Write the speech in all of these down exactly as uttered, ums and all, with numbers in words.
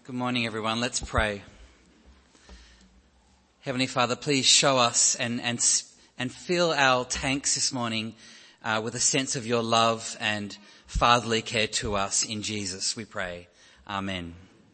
Good morning, everyone. Let's pray. Heavenly Father, please show us and and and fill our tanks this morning uh, with a sense of your love and fatherly care to us in Jesus, we pray. Amen.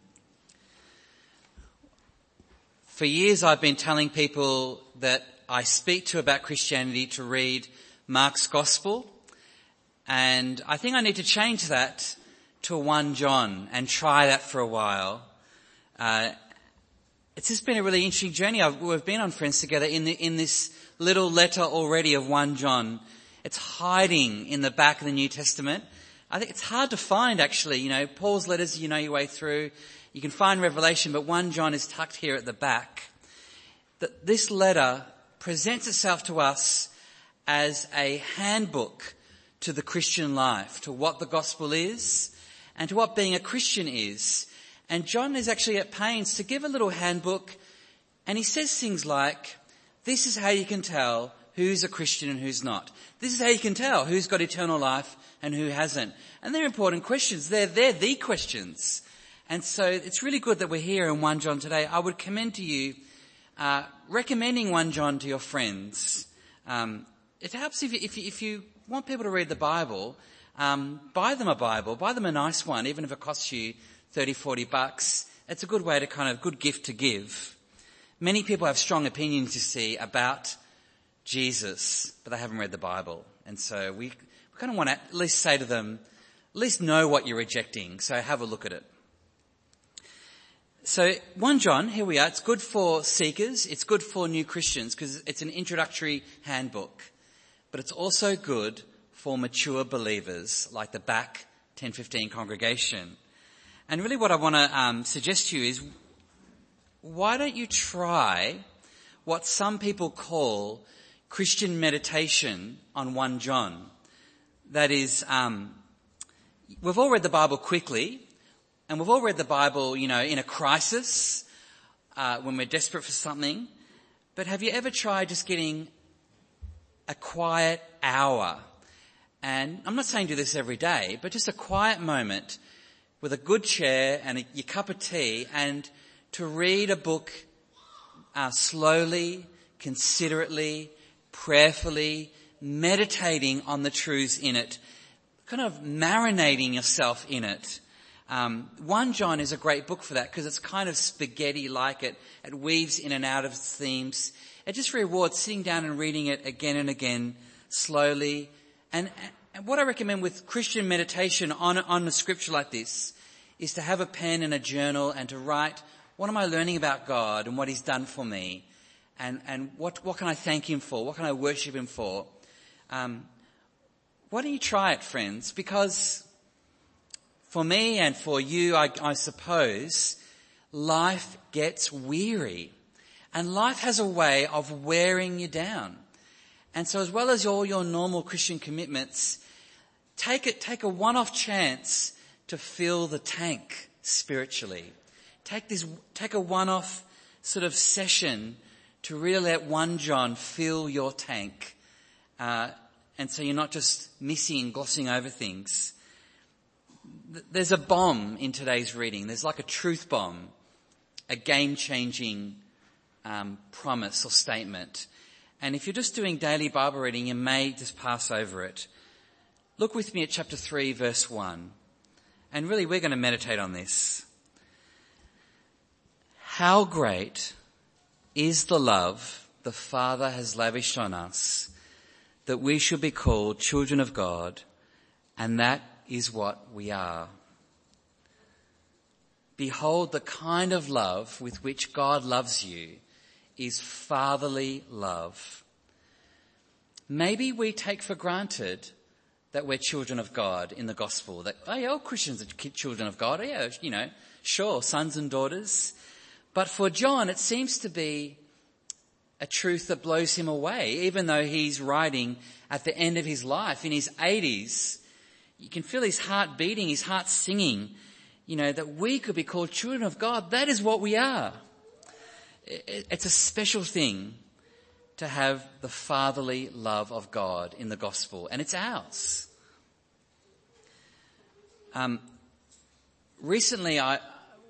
For years I've been telling people that I speak to about Christianity to read Mark's Gospel, and I think I need to change that to First John and try that for a while. Uh, it's just been a really interesting journey. I've, we've been on Friends Together in the, in this little letter already of First John. It's hiding in the back of the New Testament. I think it's hard to find, actually. You know, Paul's letters, you know your way through. You can find Revelation, but First John is tucked here at the back. That this letter presents itself to us as a handbook to the Christian life, to what the gospel is, and to what being a Christian is. And John is actually at pains to give a little handbook, and he says things like, this is how you can tell who's a Christian and who's not. This is how you can tell who's got eternal life and who hasn't. And they're important questions. They're, they're the questions. And so it's really good that we're here in First John today. I would commend to you uh, recommending First John to your friends. Um, it helps if you, if you, if you want people to read the Bible. Um, buy them a Bible, buy them a nice one, even if it costs you thirty, forty bucks. It's a good way to kind of, good gift to give. Many people have strong opinions, you see, about Jesus, but they haven't read the Bible. And so we, we kind of want to at least say to them, at least know what you're rejecting, so have a look at it. So First John, here we are. It's good for seekers. It's good for new Christians because it's an introductory handbook. But it's also good for mature believers like the back ten fifteen congregation. And really what I want to um, suggest to you is, why don't you try what some people call Christian meditation on First John? That is, um, we've all read the Bible quickly, and we've all read the Bible, you know, in a crisis, uh, when we're desperate for something. But have you ever tried just getting a quiet hour? And I'm not saying do this every day, but just a quiet moment with a good chair and a, your cup of tea, and to read a book uh, slowly, considerately, prayerfully, meditating on the truths in it, kind of marinating yourself in it. Um, First John is a great book for that because it's kind of spaghetti-like. It, it weaves in and out of themes. It just rewards sitting down and reading it again and again, slowly. And, and what I recommend with Christian meditation on, on a scripture like this is to have a pen and a journal and to write, what am I learning about God and what he's done for me? And, and what, what can I thank him for? What can I worship him for? Um, why don't you try it, friends? Because for me and for you, I, I suppose, life gets weary. And life has a way of wearing you down. And so as well as all your normal Christian commitments, take it, take a one-off chance to fill the tank spiritually. Take this, take a one-off sort of session to really let First John fill your tank. Uh, and so you're not just missing, glossing over things. There's a bomb in today's reading. There's like a truth bomb, a game-changing um, promise or statement. And if you're just doing daily Bible reading, you may just pass over it. Look with me at chapter three, verse one. And really, we're going to meditate on this. How great is the love the Father has lavished on us, that we should be called children of God, and that is what we are. Behold, the kind of love with which God loves you is fatherly love. Maybe we take for granted that we're children of God in the gospel, that, oh yeah, all Christians are children of God. Oh yeah, you know, sure, sons and daughters. But for John, it seems to be a truth that blows him away, even though he's writing at the end of his life, in his eighties. You can feel his heart beating, his heart singing, you know, that we could be called children of God. That is what we are. It's a special thing to have the fatherly love of God in the gospel, and it's ours. Um, recently, I,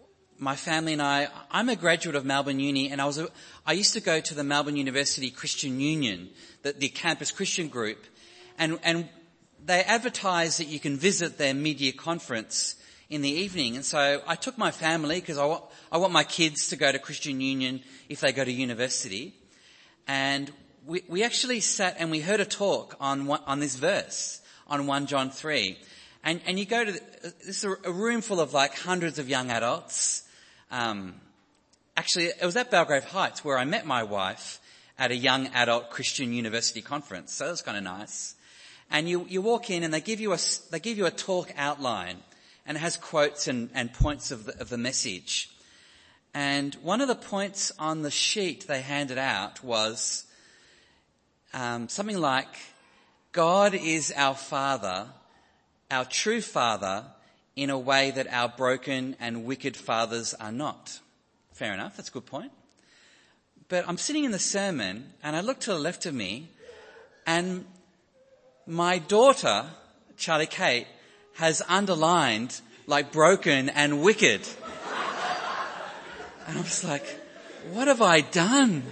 my family and I, I'm a graduate of Melbourne Uni, and I was a, I used to go to the Melbourne University Christian Union, the, the campus Christian group, and, and they advertise that you can visit their mid-year conference in the evening. And so I took my family, because I want, I want my kids to go to Christian Union if they go to university. And we, we actually sat and we heard a talk on one, on this verse, on First John three. And, and you go to, the, this is a room full of like hundreds of young adults. Um, actually, it was at Belgrave Heights where I met my wife at a young adult Christian university conference. So that was kind of nice. And you, you walk in and they give you a, they give you a talk outline, and it has quotes and, and points of the, of the message. And one of the points on the sheet they handed out was um, something like, God is our Father, our true Father, in a way that our broken and wicked fathers are not. Fair enough, that's a good point. But I'm sitting in the sermon and I look to the left of me, and my daughter, Charlie Kate, has underlined like broken and wicked. And I was like, what have I done?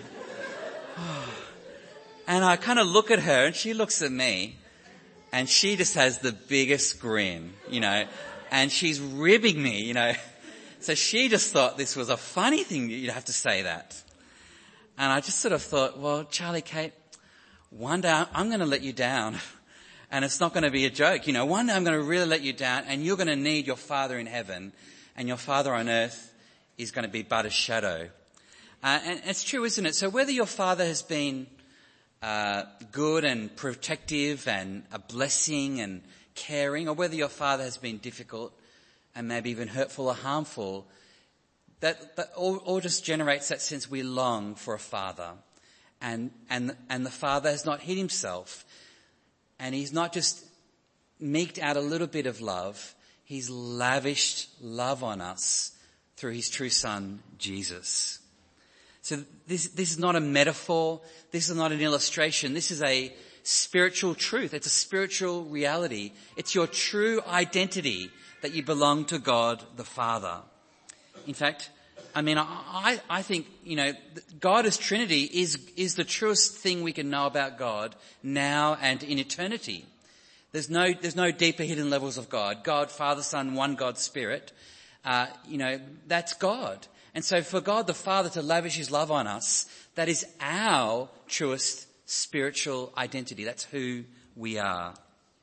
And I kind of look at her and she looks at me and she just has the biggest grin, you know, and she's ribbing me, you know. So she just thought this was a funny thing that you'd have to say that. And I just sort of thought, well, Charlie Kate, one day I'm going to let you down. And it's not going to be a joke, you know. One day I'm going to really let you down, and you're going to need your Father in heaven, and your Father on earth is going to be but a shadow. Uh, and it's true, isn't it? So whether your father has been uh, good and protective and a blessing and caring, or whether your father has been difficult and maybe even hurtful or harmful, that, that all, all just generates that sense we long for a father. And, and, and the Father has not hid himself. And he's not just meeked out a little bit of love. He's lavished love on us through his true Son, Jesus. So this, this is not a metaphor. This is not an illustration. This is a spiritual truth. It's a spiritual reality. It's your true identity that you belong to God the Father. In fact, I mean, I, I think, you know, God as Trinity is, is the truest thing we can know about God now and in eternity. There's no, there's no deeper hidden levels of God. God, Father, Son, one God, Spirit. Uh, you know, that's God. And so for God the Father to lavish his love on us, that is our truest spiritual identity. That's who we are.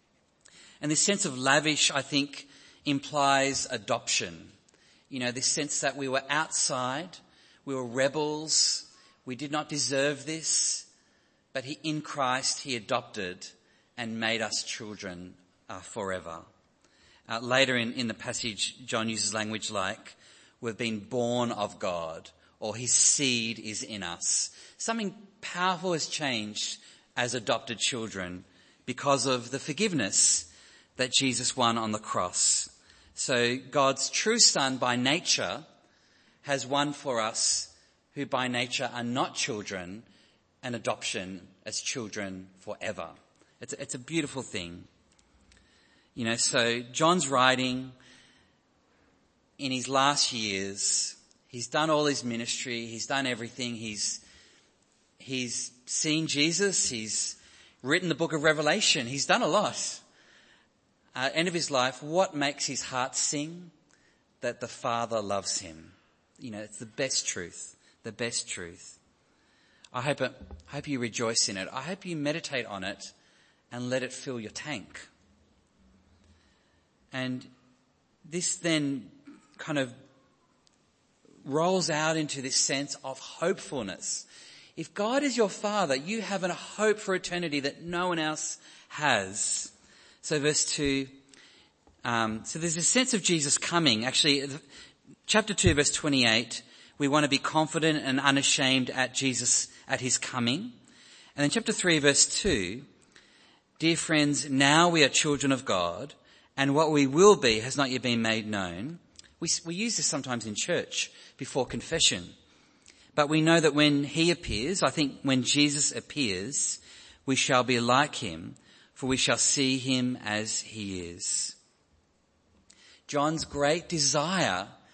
And this sense of lavish, I think, implies adoption. You know, this sense that we were outside, we were rebels, we did not deserve this, but he, in Christ, he adopted and made us children uh, forever. Uh, later in, in the passage, John uses language like, we've been born of God, or his seed is in us. Something powerful has changed as adopted children because of the forgiveness that Jesus won on the cross. So God's true Son by nature has won for us who by nature are not children an adoption as children forever. It's a, it's a beautiful thing. You know, so John's writing in his last years. He's done all his ministry. He's done everything. He's, he's seen Jesus. He's written the book of Revelation. He's done a lot. Uh, end of his life, what makes his heart sing? That the Father loves him. You know, it's the best truth, the best truth. I hope it, I hope you rejoice in it. I hope you meditate on it and let it fill your tank. And this then kind of rolls out into this sense of hopefulness. If God is your Father, you have a hope for eternity that no one else has. So verse two, um, so there's a sense of Jesus coming. Actually, chapter two, verse twenty-eight, we want to be confident and unashamed at Jesus, at his coming. And then chapter three, verse two, dear friends, now we are children of God, and what we will be has not yet been made known. We, we use this sometimes in church before confession. But we know that when he appears, I think when Jesus appears, we shall be like him, for we shall see him as he is. John's great desire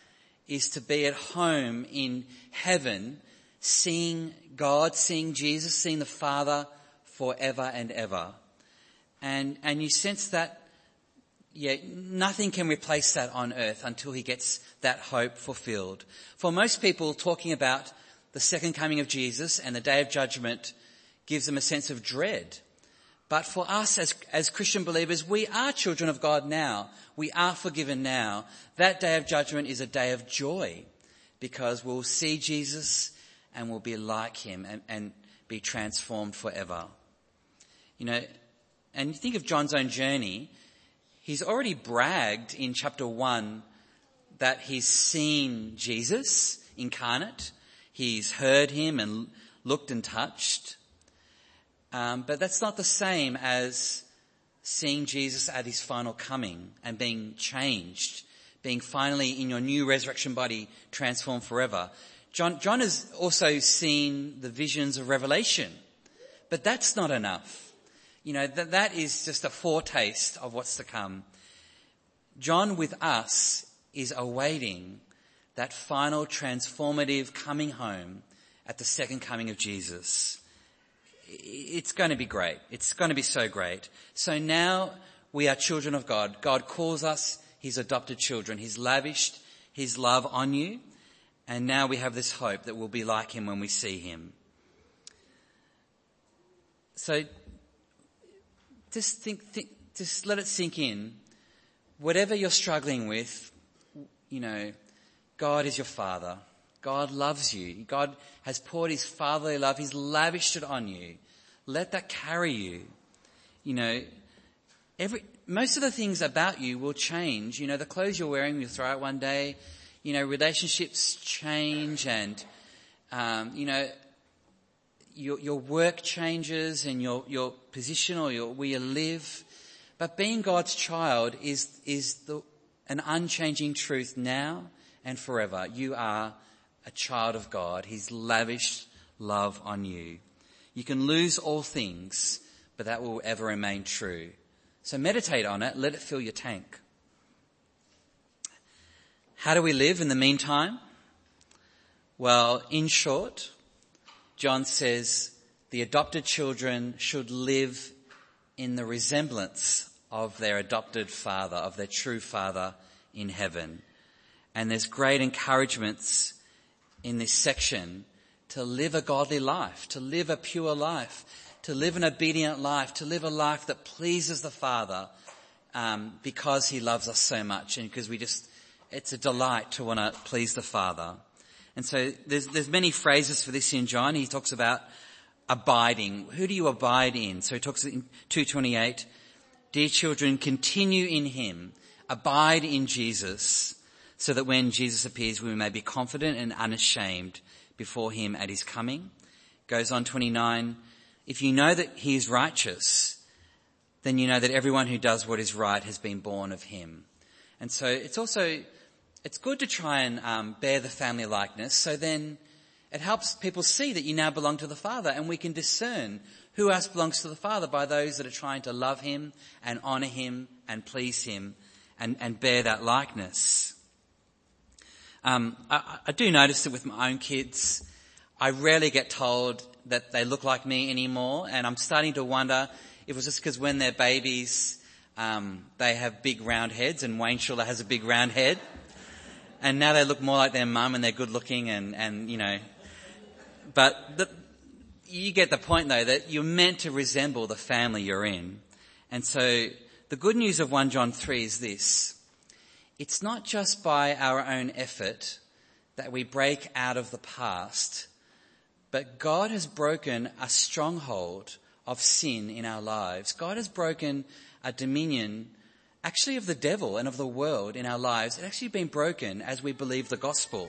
is to be at home in heaven, seeing God, seeing Jesus, seeing the Father forever and ever. And, and you sense that, yeah, nothing can replace that on earth until he gets that hope fulfilled. For most people, talking about the second coming of Jesus and the day of judgment gives them a sense of dread. But for us as, as Christian believers, we are children of God now. We are forgiven now. That day of judgment is a day of joy because we'll see Jesus and we'll be like him and, and be transformed forever. You know, and you think of John's own journey. He's already bragged in chapter one that he's seen Jesus incarnate. He's heard him and looked and touched. Um, but that's not the same as seeing Jesus at his final coming and being changed, being finally in your new resurrection body transformed forever. John, John has also seen the visions of Revelation, but that's not enough. You know, that, that is just a foretaste of what's to come. John with us is awaiting that final transformative coming home at the second coming of Jesus. It's going to be great. It's going to be so great. So now we are children of God. God calls us his adopted children. He's lavished his love on you. And now we have this hope that we'll be like him when we see him. So just think, think just let it sink in. Whatever you're struggling with, you know, God is your Father. God loves you. God has poured his fatherly love. He's lavished it on you. Let that carry you. You know, every, most of the things about you will change. You know, the clothes you're wearing, you'll throw out one day. You know, relationships change and, um, you know, your, your work changes and your, your position or your, where you live. But being God's child is, is the, an unchanging truth now and forever. You are a child of God. He's lavished love on you. You can lose all things, but that will ever remain true. So meditate on it. Let it fill your tank. How do we live in the meantime? Well, in short, John says the adopted children should live in the resemblance of their adopted father, of their true father in heaven. And there's great encouragements in this section to live a godly life, to live a pure life, to live an obedient life, to live a life that pleases the Father um, because he loves us so much and because we just, it's a delight to want to please the Father. And so there's, there's many phrases for this in John. He talks about abiding. Who do you abide in? So he talks in two twenty-eight, dear children, continue in him, abide in Jesus, so that when Jesus appears, we may be confident and unashamed before him at his coming. Goes on twenty-nine, if you know that he is righteous, then you know that everyone who does what is right has been born of him. And so it's also, it's good to try and um, bear the family likeness, so then it helps people see that you now belong to the Father, and we can discern who else belongs to the Father by those that are trying to love him and honour him and please him and, and bear that likeness. Um, I, I do notice that with my own kids, I rarely get told that they look like me anymore, and I'm starting to wonder if it was just because when they're babies, um, they have big round heads, and Wayne Schuller has a big round head, and now they look more like their mum and they're good looking and, and you know, but the, you get the point though that you're meant to resemble the family you're in. And so the good news of First John three is this. It's not just by our own effort that we break out of the past, but God has broken a stronghold of sin in our lives. God has broken a dominion actually of the devil and of the world in our lives. It's actually been broken as we believe the gospel.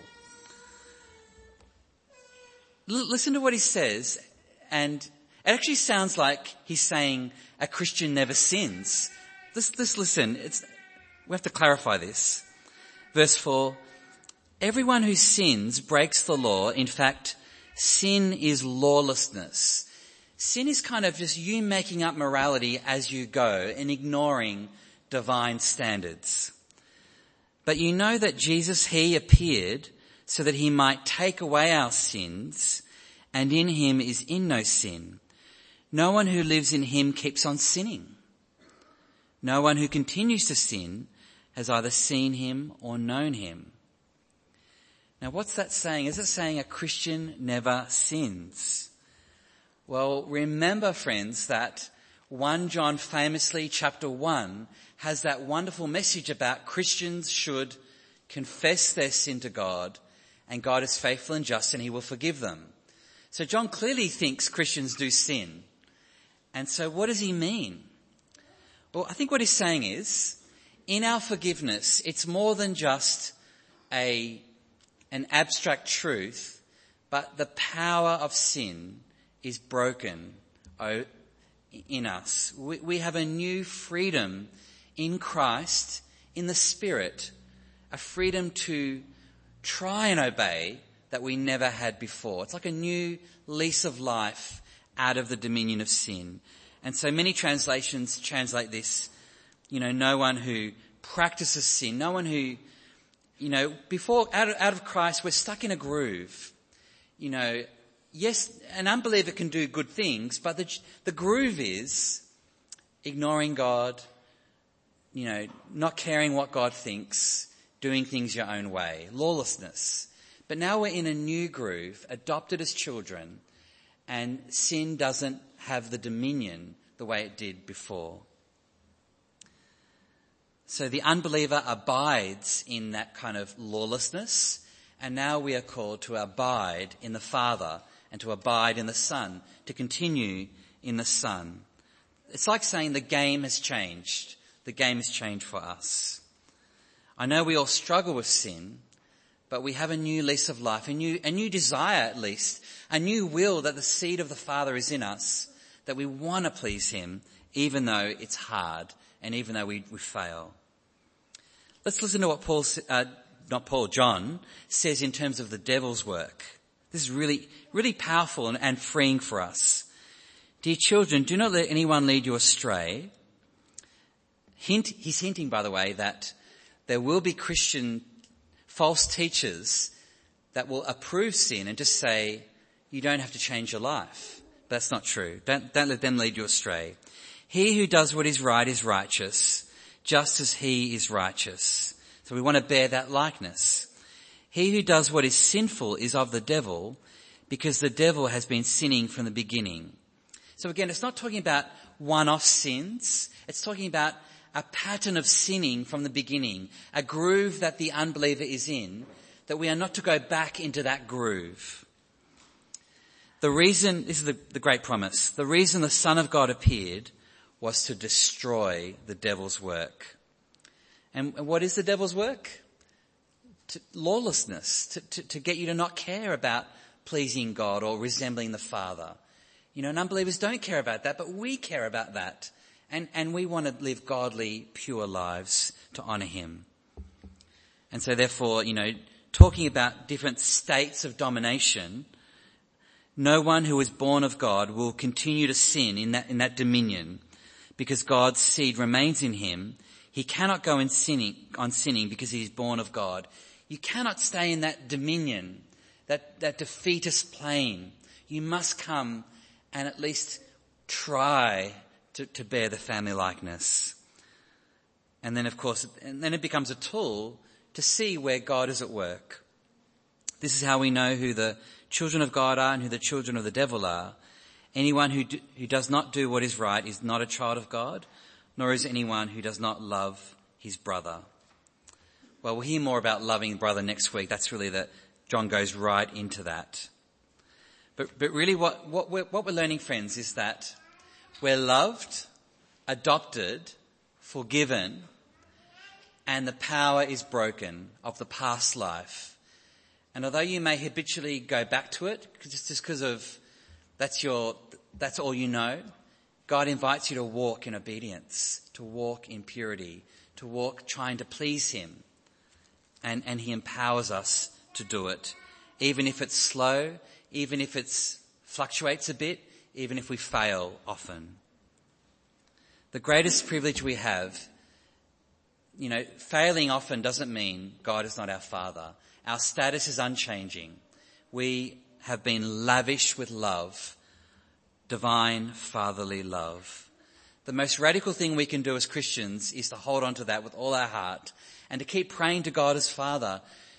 L- listen to what he says, and it actually sounds like he's saying a Christian never sins. Let's, let's listen. It's, we have to clarify this. Verse four, everyone who sins breaks the law. In fact, sin is lawlessness. Sin is kind of just you making up morality as you go and ignoring divine standards. But you know that Jesus, he appeared so that he might take away our sins, and in him is in no sin. No one who lives in him keeps on sinning. No one who continues to sin has either seen him or known him. Now, what's that saying? Is it saying a Christian never sins? Well, remember, friends, that First John famously, chapter one, has that wonderful message about Christians should confess their sin to God, and God is faithful and just and he will forgive them. So John clearly thinks Christians do sin. And so what does he mean? Well, I think what he's saying is, in our forgiveness, it's more than just a, an abstract truth, but the power of sin is broken in us. We, we have a new freedom in Christ, in the Spirit, a freedom to try and obey that we never had before. It's like a new lease of life out of the dominion of sin. And so many translations translate this, you know, no one who practices sin, no one who, you know, before, out of, out of Christ, we're stuck in a groove. You know, yes, an unbeliever can do good things, but the, the groove is ignoring God, you know, not caring what God thinks, doing things your own way, lawlessness. But now we're in a new groove, adopted as children, and sin doesn't have the dominion the way it did before. So the unbeliever abides in that kind of lawlessness, and now we are called to abide in the Father and to abide in the Son, to continue in the Son. It's like saying the game has changed. The game has changed for us. I know we all struggle with sin, but we have a new lease of life, a new, a new desire at least, a new will that the seed of the Father is in us, that we want to please him, even though it's hard and even though we, we fail. Let's listen to what Paul, uh, not Paul, John says in terms of the devil's work. This is really, really powerful and, and freeing for us. Dear children, do not let anyone lead you astray. Hint, he's hinting, by the way, that there will be Christian false teachers that will approve sin and just say, you don't have to change your life. But that's not true. Don't, don't let them lead you astray. He who does what is right is righteous, just as he is righteous. So we want to bear that likeness. He who does what is sinful is of the devil, because the devil has been sinning from the beginning. So again, it's not talking about one-off sins. It's talking about a pattern of sinning from the beginning, a groove that the unbeliever is in, that we are not to go back into that groove. The reason, this is the, the great promise, the reason the Son of God appeared was to destroy the devil's work. And what is the devil's work? To, lawlessness, to, to, to get you to not care about pleasing God or resembling the Father. You know, and unbelievers don't care about that, but we care about that. And, and we want to live godly, pure lives to honour him. And so therefore, you know, talking about different states of domination, no one who is born of God will continue to sin in that, in that dominion, because God's seed remains in him. He cannot go in sinning, on sinning because he is born of God. You cannot stay in that dominion, that, that defeatist plane. You must come and at least try to, to bear the family likeness. And then, of course, and then it becomes a tool to see where God is at work. This is how we know who the children of God are and who the children of the devil are. Anyone who do, who does not do what is right is not a child of God, nor is anyone who does not love his brother. Well, we'll hear more about loving brother next week. That's really that John goes right into that. But but really what, what we're, what we're learning, friends, is that we're loved, adopted, forgiven, and the power is broken of the past life. And although you may habitually go back to it, just because of that's your that's all you know, God invites you to walk in obedience, to walk in purity, to walk trying to please him. And, and he empowers us to do it, even if it's slow, even if it fluctuates a bit, even if we fail often. The greatest privilege we have, You know, failing often doesn't mean God is not our Father. Our status is unchanging. We have been lavished with love, divine fatherly love. The most radical thing we can do as Christians is to hold on to that with all our heart and to keep praying to God as Father.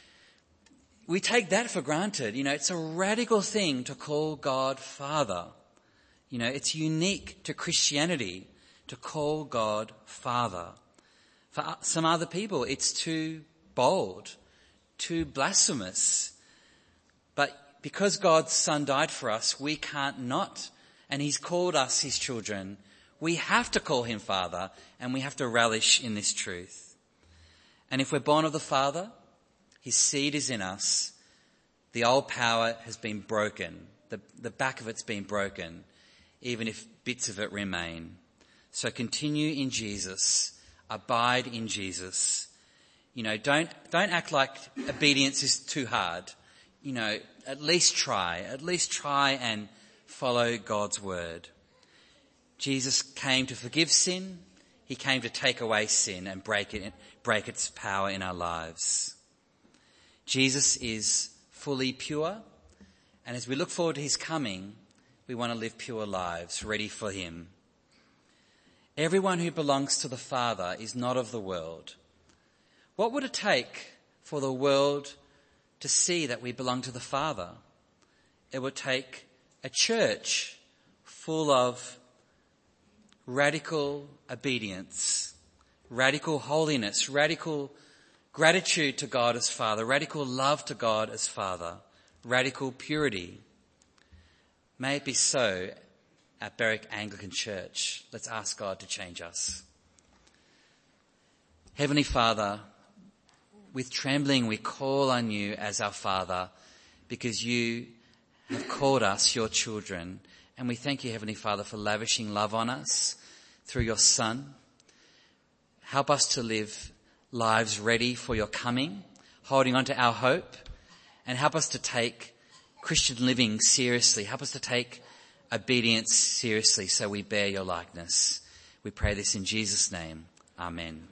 We take that for granted. You know, it's a radical thing to call God Father. You know, it's unique to Christianity to call God Father. For some other people, it's too bold, too blasphemous. But because God's Son died for us, we can't not. And he's called us his children. We have to call him Father, and we have to relish in this truth. And if we're born of the Father, his seed is in us. The old power has been broken. The, the back of it's been broken, even if bits of it remain. So continue in Jesus. Abide in Jesus. You know, don't, don't act like obedience is too hard. You know, at least try, at least try and follow God's word. Jesus came to forgive sin. He came to take away sin and break it, break its power in our lives. Jesus is fully pure. And as we look forward to his coming, we want to live pure lives, ready for him. Everyone who belongs to the Father is not of the world. What would it take for the world to see that we belong to the Father? It would take a church full of radical obedience, radical holiness, radical gratitude to God as Father, radical love to God as Father, radical purity. May it be so at Berwick Anglican Church. Let's ask God to change us. Heavenly Father, with trembling we call on you as our Father because you have called us your children. And we thank you, Heavenly Father, for lavishing love on us through your Son. Help us to live lives ready for your coming, holding on to our hope, and help us to take Christian living seriously. Help us to take obedience seriously so we bear your likeness. We pray this in Jesus' name. Amen.